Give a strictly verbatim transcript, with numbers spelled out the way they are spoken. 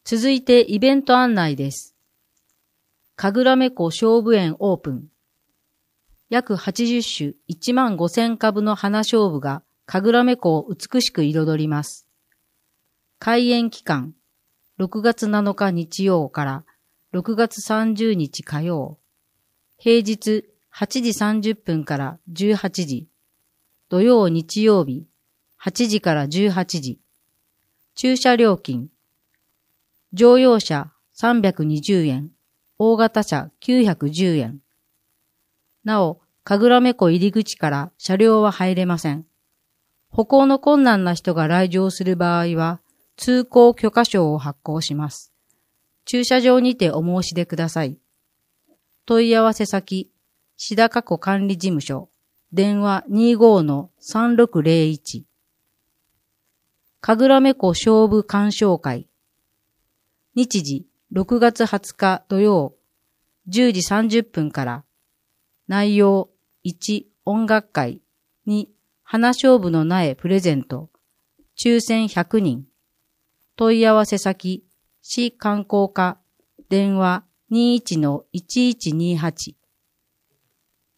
続いてイベント案内です。神楽目湖菖蒲園オープン。約はちじゅっしゅいちまんごせんかぶの花菖蒲が神楽目湖を美しく彩ります。開園期間、ろくがつなのか日曜からろくがつさんじゅうにち火曜。平日はちじさんじゅっぷんからじゅうはちじ。土曜日曜日はちじからじゅうはちじ。駐車料金。乗用車さんびゃくにじゅうえん、大型車きゅうひゃくじゅうえん。なお、神楽目湖入り口から車両は入れません。歩行の困難な人が来場する場合は、通行許可証を発行します。駐車場にてお申し出ください。問い合わせ先、志田加古管理事務所、電話 にじゅうごのさんろくぜろいち。神楽目湖菖蒲鑑賞会。日時、ろくがつはつか土曜、じゅうじさんじゅっぷんから。内容、いち、音楽会。に、花菖蒲の苗プレゼント。抽選ひゃくにん。問い合わせ先、市観光課、電話 にじゅういちのいちいちにはち。